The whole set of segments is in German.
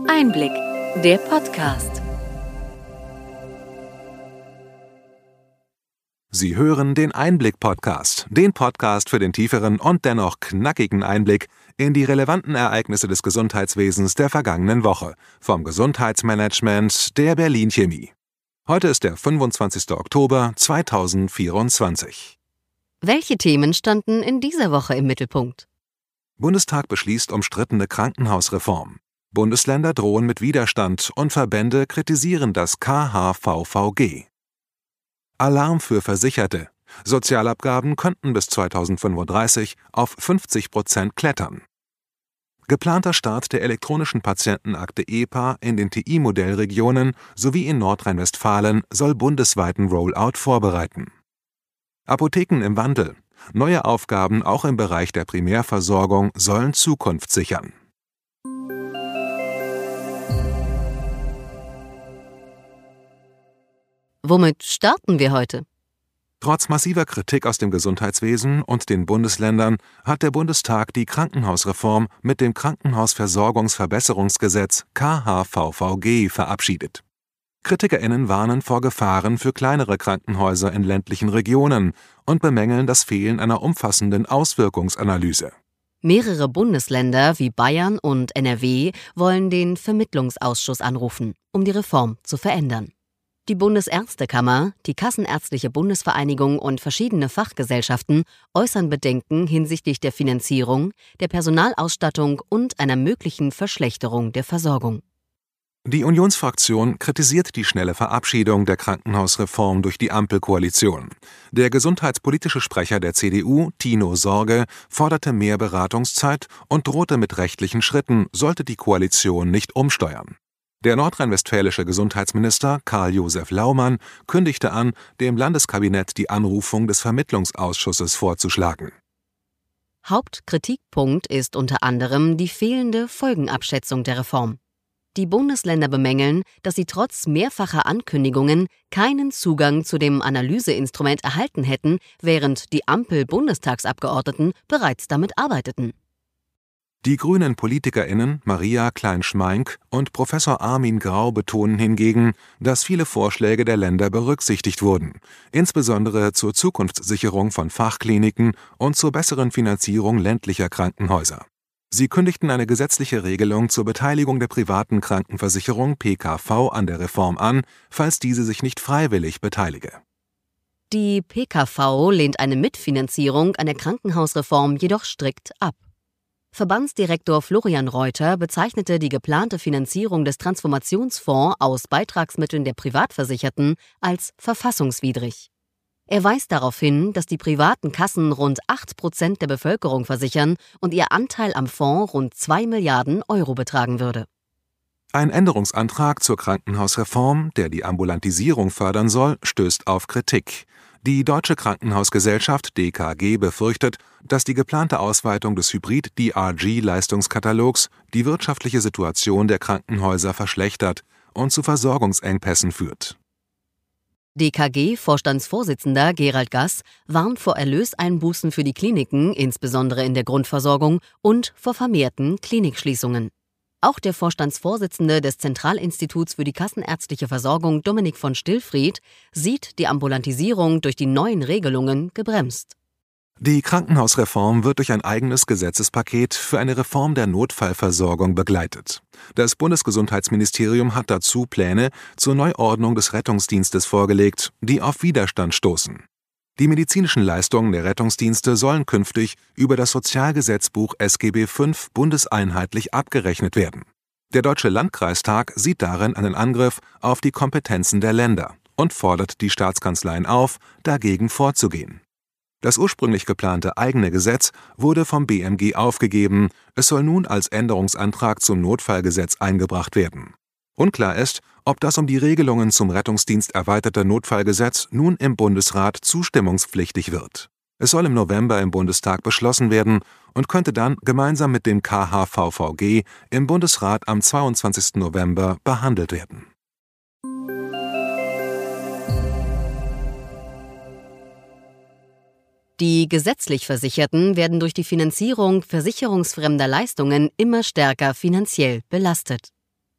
Einblick, der Podcast. Sie hören den Einblick-Podcast, den Podcast für den tieferen und dennoch knackigen Einblick in die relevanten Ereignisse des Gesundheitswesens der vergangenen Woche vom Gesundheitsmanagement der Berlin Chemie. Heute ist der 25. Oktober 2024. Welche Themen standen in dieser Woche im Mittelpunkt? Bundestag beschließt umstrittene Krankenhausreform. Bundesländer drohen mit Widerstand und Verbände kritisieren das KHVVG. Alarm für Versicherte. Sozialabgaben könnten bis 2035 auf 50% klettern. Geplanter Start der elektronischen Patientenakte EPA in den TI-Modellregionen sowie in Nordrhein-Westfalen soll bundesweiten Rollout vorbereiten. Apotheken im Wandel. Neue Aufgaben auch im Bereich der Primärversorgung sollen Zukunft sichern. Womit starten wir heute? Trotz massiver Kritik aus dem Gesundheitswesen und den Bundesländern hat der Bundestag die Krankenhausreform mit dem Krankenhausversorgungsverbesserungsgesetz KHVVG verabschiedet. KritikerInnen warnen vor Gefahren für kleinere Krankenhäuser in ländlichen Regionen und bemängeln das Fehlen einer umfassenden Auswirkungsanalyse. Mehrere Bundesländer wie Bayern und NRW wollen den Vermittlungsausschuss anrufen, um die Reform zu verändern. Die Bundesärztekammer, die Kassenärztliche Bundesvereinigung und verschiedene Fachgesellschaften äußern Bedenken hinsichtlich der Finanzierung, der Personalausstattung und einer möglichen Verschlechterung der Versorgung. Die Unionsfraktion kritisiert die schnelle Verabschiedung der Krankenhausreform durch die Ampelkoalition. Der gesundheitspolitische Sprecher der CDU, Tino Sorge, forderte mehr Beratungszeit und drohte mit rechtlichen Schritten, sollte die Koalition nicht umsteuern. Der nordrhein-westfälische Gesundheitsminister Karl-Josef Laumann kündigte an, dem Landeskabinett die Anrufung des Vermittlungsausschusses vorzuschlagen. Hauptkritikpunkt ist unter anderem die fehlende Folgenabschätzung der Reform. Die Bundesländer bemängeln, dass sie trotz mehrfacher Ankündigungen keinen Zugang zu dem Analyseinstrument erhalten hätten, während die Ampel-Bundestagsabgeordneten bereits damit arbeiteten. Die grünen PolitikerInnen Maria Klein-Schmeink und Professor Armin Grau betonen hingegen, dass viele Vorschläge der Länder berücksichtigt wurden, insbesondere zur Zukunftssicherung von Fachkliniken und zur besseren Finanzierung ländlicher Krankenhäuser. Sie kündigten eine gesetzliche Regelung zur Beteiligung der privaten Krankenversicherung PKV an der Reform an, falls diese sich nicht freiwillig beteilige. Die PKV lehnt eine Mitfinanzierung an der Krankenhausreform jedoch strikt ab. Verbandsdirektor Florian Reuter bezeichnete die geplante Finanzierung des Transformationsfonds aus Beitragsmitteln der Privatversicherten als verfassungswidrig. Er weist darauf hin, dass die privaten Kassen rund 8% der Bevölkerung versichern und ihr Anteil am Fonds rund 2 Milliarden Euro betragen würde. Ein Änderungsantrag zur Krankenhausreform, der die Ambulantisierung fördern soll, stößt auf Kritik. Die Deutsche Krankenhausgesellschaft DKG befürchtet, dass die geplante Ausweitung des Hybrid-DRG-Leistungskatalogs die wirtschaftliche Situation der Krankenhäuser verschlechtert und zu Versorgungsengpässen führt. DKG-Vorstandsvorsitzender Gerald Gass warnt vor Erlöseinbußen für die Kliniken, insbesondere in der Grundversorgung, und vor vermehrten Klinikschließungen. Auch der Vorstandsvorsitzende des Zentralinstituts für die kassenärztliche Versorgung, Dominik von Stillfried, sieht die Ambulantisierung durch die neuen Regelungen gebremst. Die Krankenhausreform wird durch ein eigenes Gesetzespaket für eine Reform der Notfallversorgung begleitet. Das Bundesgesundheitsministerium hat dazu Pläne zur Neuordnung des Rettungsdienstes vorgelegt, die auf Widerstand stoßen. Die medizinischen Leistungen der Rettungsdienste sollen künftig über das Sozialgesetzbuch SGB V bundeseinheitlich abgerechnet werden. Der Deutsche Landkreistag sieht darin einen Angriff auf die Kompetenzen der Länder und fordert die Staatskanzleien auf, dagegen vorzugehen. Das ursprünglich geplante eigene Gesetz wurde vom BMG aufgegeben, es soll nun als Änderungsantrag zum Notfallgesetz eingebracht werden. Unklar ist, ob das um die Regelungen zum Rettungsdienst erweiterte Notfallgesetz nun im Bundesrat zustimmungspflichtig wird. Es soll im November im Bundestag beschlossen werden und könnte dann gemeinsam mit dem KHVVG im Bundesrat am 22. November behandelt werden. Die gesetzlich Versicherten werden durch die Finanzierung versicherungsfremder Leistungen immer stärker finanziell belastet.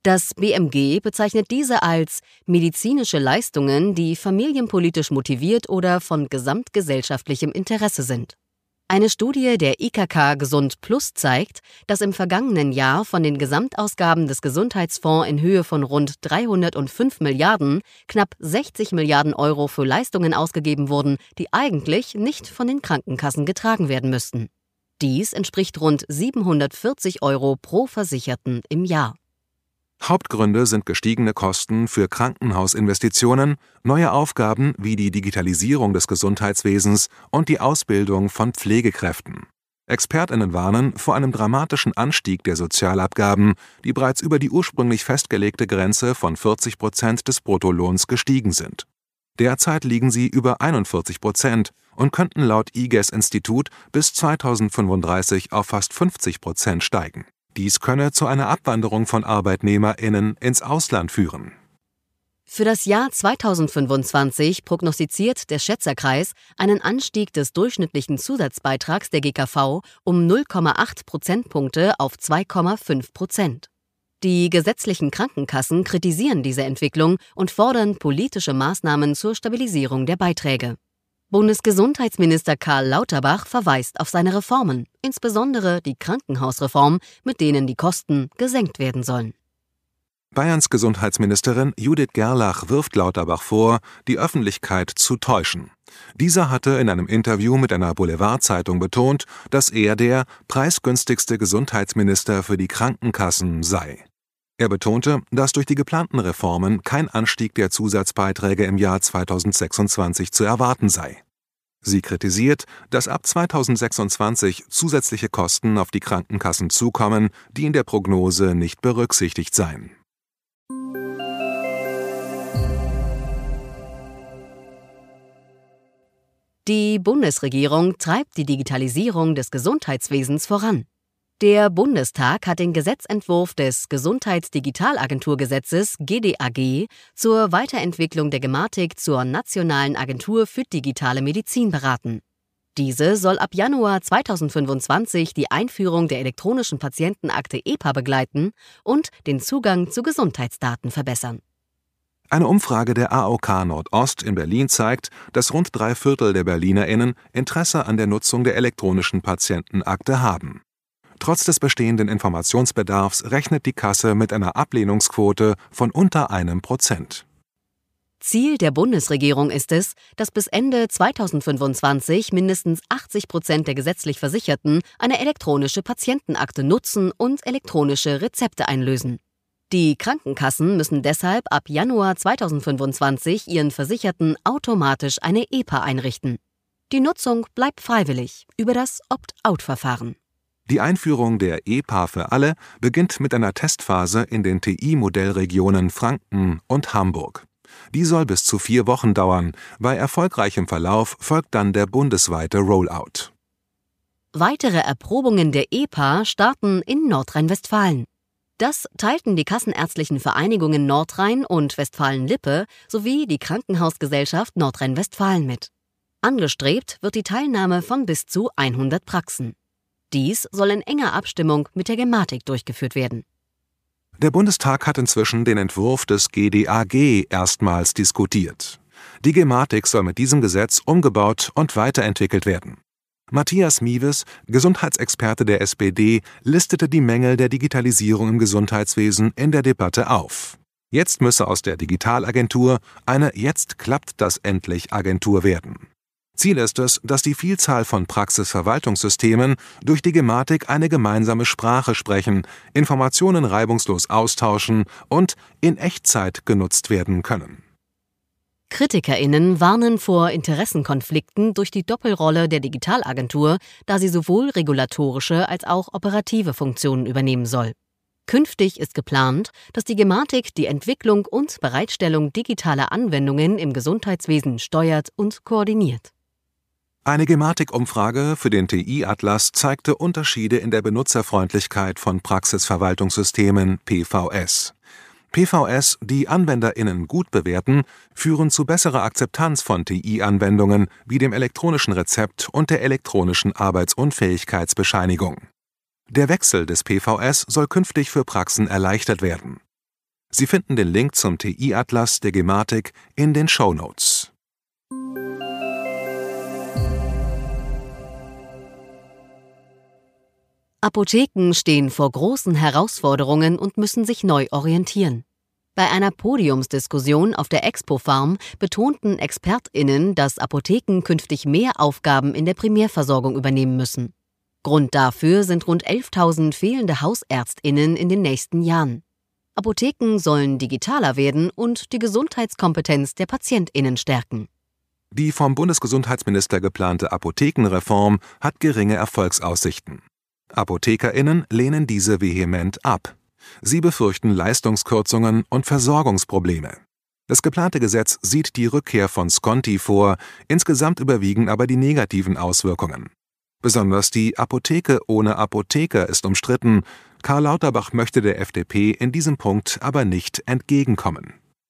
Das BMG bezeichnet diese als medizinische Leistungen, die familienpolitisch motiviert oder von gesamtgesellschaftlichem Interesse sind. Eine Studie der IKK Gesund Plus zeigt, dass im vergangenen Jahr von den Gesamtausgaben des Gesundheitsfonds in Höhe von rund 305 Milliarden knapp 60 Milliarden Euro für Leistungen ausgegeben wurden, die eigentlich nicht von den Krankenkassen getragen werden müssten. Dies entspricht rund 740 Euro pro Versicherten im Jahr. Hauptgründe sind gestiegene Kosten für Krankenhausinvestitionen, neue Aufgaben wie die Digitalisierung des Gesundheitswesens und die Ausbildung von Pflegekräften. ExpertInnen warnen vor einem dramatischen Anstieg der Sozialabgaben, die bereits über die ursprünglich festgelegte Grenze von 40% des Bruttolohns gestiegen sind. Derzeit liegen sie über 41% und könnten laut IGES-Institut bis 2035 auf fast 50% steigen. Dies könne zu einer Abwanderung von ArbeitnehmerInnen ins Ausland führen. Für das Jahr 2025 prognostiziert der Schätzerkreis einen Anstieg des durchschnittlichen Zusatzbeitrags der GKV um 0,8 Prozentpunkte auf 2,5%. Die gesetzlichen Krankenkassen kritisieren diese Entwicklung und fordern politische Maßnahmen zur Stabilisierung der Beiträge. Bundesgesundheitsminister Karl Lauterbach verweist auf seine Reformen, insbesondere die Krankenhausreform, mit denen die Kosten gesenkt werden sollen. Bayerns Gesundheitsministerin Judith Gerlach wirft Lauterbach vor, die Öffentlichkeit zu täuschen. Dieser hatte in einem Interview mit einer Boulevardzeitung betont, dass er der preisgünstigste Gesundheitsminister für die Krankenkassen sei. Er betonte, dass durch die geplanten Reformen kein Anstieg der Zusatzbeiträge im Jahr 2026 zu erwarten sei. Sie kritisiert, dass ab 2026 zusätzliche Kosten auf die Krankenkassen zukommen, die in der Prognose nicht berücksichtigt seien. Die Bundesregierung treibt die Digitalisierung des Gesundheitswesens voran. Der Bundestag hat den Gesetzentwurf des Gesundheitsdigitalagenturgesetzes GDAG zur Weiterentwicklung der Gematik zur Nationalen Agentur für digitale Medizin beraten. Diese soll ab Januar 2025 die Einführung der elektronischen Patientenakte EPA begleiten und den Zugang zu Gesundheitsdaten verbessern. Eine Umfrage der AOK Nordost in Berlin zeigt, dass rund 3/4 der BerlinerInnen Interesse an der Nutzung der elektronischen Patientenakte haben. Trotz des bestehenden Informationsbedarfs rechnet die Kasse mit einer Ablehnungsquote von unter 1%. Ziel der Bundesregierung ist es, dass bis Ende 2025 mindestens 80% der gesetzlich Versicherten eine elektronische Patientenakte nutzen und elektronische Rezepte einlösen. Die Krankenkassen müssen deshalb ab Januar 2025 ihren Versicherten automatisch eine EPA einrichten. Die Nutzung bleibt freiwillig über das Opt-out-Verfahren. Die Einführung der EPA für alle beginnt mit einer Testphase in den TI-Modellregionen Franken und Hamburg. Die soll bis zu 4 Wochen dauern. Bei erfolgreichem Verlauf folgt dann der bundesweite Rollout. Weitere Erprobungen der EPA starten in Nordrhein-Westfalen. Das teilten die Kassenärztlichen Vereinigungen Nordrhein und Westfalen-Lippe sowie die Krankenhausgesellschaft Nordrhein-Westfalen mit. Angestrebt wird die Teilnahme von bis zu 100 Praxen. Dies soll in enger Abstimmung mit der Gematik durchgeführt werden. Der Bundestag hat inzwischen den Entwurf des GDAG erstmals diskutiert. Die Gematik soll mit diesem Gesetz umgebaut und weiterentwickelt werden. Matthias Miewes, Gesundheitsexperte der SPD, listete die Mängel der Digitalisierung im Gesundheitswesen in der Debatte auf. Jetzt müsse aus der Digitalagentur eine Jetzt klappt das endlich Agentur werden. Ziel ist es, dass die Vielzahl von Praxisverwaltungssystemen durch die Gematik eine gemeinsame Sprache sprechen, Informationen reibungslos austauschen und in Echtzeit genutzt werden können. KritikerInnen warnen vor Interessenkonflikten durch die Doppelrolle der Digitalagentur, da sie sowohl regulatorische als auch operative Funktionen übernehmen soll. Künftig ist geplant, dass die Gematik die Entwicklung und Bereitstellung digitaler Anwendungen im Gesundheitswesen steuert und koordiniert. Eine Gematik-Umfrage für den TI-Atlas zeigte Unterschiede in der Benutzerfreundlichkeit von Praxisverwaltungssystemen PVS. PVS, die AnwenderInnen gut bewerten, führen zu besserer Akzeptanz von TI-Anwendungen wie dem elektronischen Rezept und der elektronischen Arbeitsunfähigkeitsbescheinigung. Der Wechsel des PVS soll künftig für Praxen erleichtert werden. Sie finden den Link zum TI-Atlas der Gematik in den Shownotes. Apotheken stehen vor großen Herausforderungen und müssen sich neu orientieren. Bei einer Podiumsdiskussion auf der Expo-Farm betonten ExpertInnen, dass Apotheken künftig mehr Aufgaben in der Primärversorgung übernehmen müssen. Grund dafür sind rund 11.000 fehlende HausärztInnen in den nächsten Jahren. Apotheken sollen digitaler werden und die Gesundheitskompetenz der PatientInnen stärken. Die vom Bundesgesundheitsminister geplante Apothekenreform hat geringe Erfolgsaussichten. ApothekerInnen lehnen diese vehement ab. Sie befürchten Leistungskürzungen und Versorgungsprobleme. Das geplante Gesetz sieht die Rückkehr von Sconti vor, insgesamt überwiegen aber die negativen Auswirkungen. Besonders die Apotheke ohne Apotheker ist umstritten. Karl Lauterbach möchte der FDP in diesem Punkt aber nicht entgegenkommen.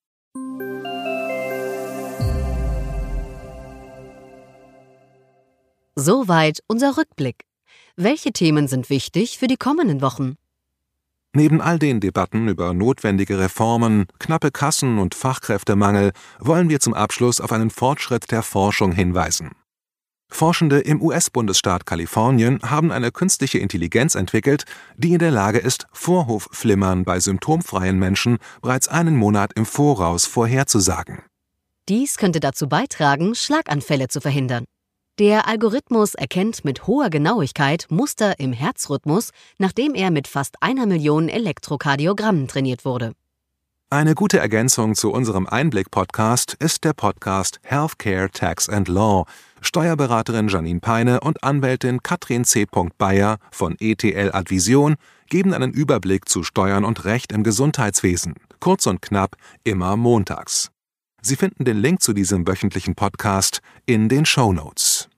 Soweit unser Rückblick. Welche Themen sind wichtig für die kommenden Wochen? Neben all den Debatten über notwendige Reformen, knappe Kassen und Fachkräftemangel wollen wir zum Abschluss auf einen Fortschritt der Forschung hinweisen. Forschende im US-Bundesstaat Kalifornien haben eine künstliche Intelligenz entwickelt, die in der Lage ist, Vorhofflimmern bei symptomfreien Menschen bereits einen Monat im Voraus vorherzusagen. Dies könnte dazu beitragen, Schlaganfälle zu verhindern. Der Algorithmus erkennt mit hoher Genauigkeit Muster im Herzrhythmus, nachdem er mit fast 1 Million Elektrokardiogrammen trainiert wurde. Eine gute Ergänzung zu unserem Einblick-Podcast ist der Podcast Healthcare, Tax and Law. Steuerberaterin Janine Peine und Anwältin Katrin C. Bayer von ETL Advision geben einen Überblick zu Steuern und Recht im Gesundheitswesen. Kurz und knapp, immer montags. Sie finden den Link zu diesem wöchentlichen Podcast in den Shownotes.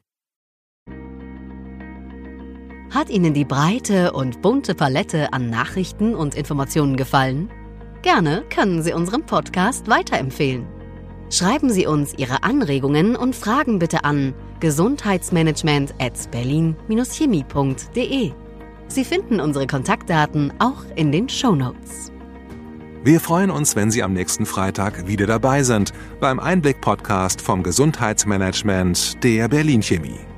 Hat Ihnen die breite und bunte Palette an Nachrichten und Informationen gefallen? Gerne können Sie unseren Podcast weiterempfehlen. Schreiben Sie uns Ihre Anregungen und Fragen bitte an gesundheitsmanagement@berlin-chemie.de. Sie finden unsere Kontaktdaten auch in den Shownotes. Wir freuen uns, wenn Sie am nächsten Freitag wieder dabei sind beim Einblick-Podcast vom Gesundheitsmanagement der Berlin Chemie.